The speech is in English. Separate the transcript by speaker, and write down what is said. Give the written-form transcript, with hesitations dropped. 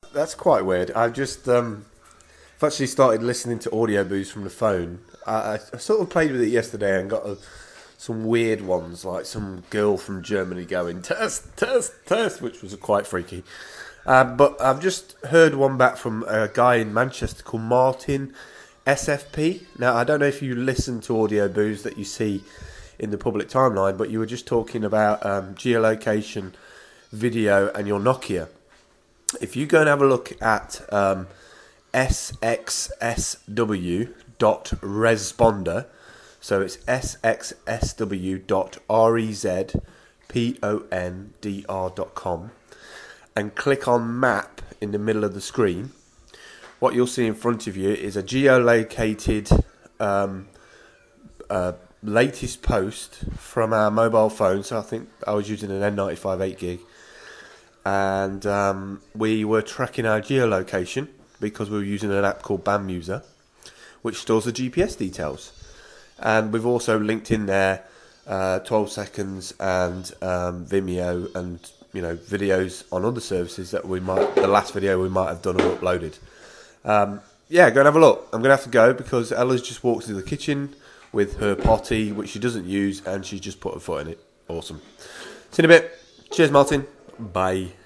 Speaker 1: That's quite weird. I've actually started listening to audiobooks from the phone. I sort of played with it yesterday and got some weird ones, like some girl from Germany going test, test, test, which was quite freaky. But I've just heard one back from a guy in Manchester called Martin SFP. Now, I don't know if you listen to audiobooks that you see in the public timeline, but you were just talking about geolocation, video, and your Nokia. If you go and have a look at sxsw.responder, so it's sxsw.responder.com, and click on map in the middle of the screen, what you'll see in front of you is a geolocated latest post from our mobile phone. So I think I was using an N95 8 gig, and we were tracking our geolocation because we were using an app called BAMuser, which stores the GPS details. And we've also linked in there 12 seconds and Vimeo and videos on other services that the last video we might have done or uploaded. Yeah, go and have a look. I'm going to have to go because Ella's just walked into the kitchen with her potty, which she doesn't use, and she's just put her foot in it. Awesome. See you in a bit. Cheers, Martin. Bye.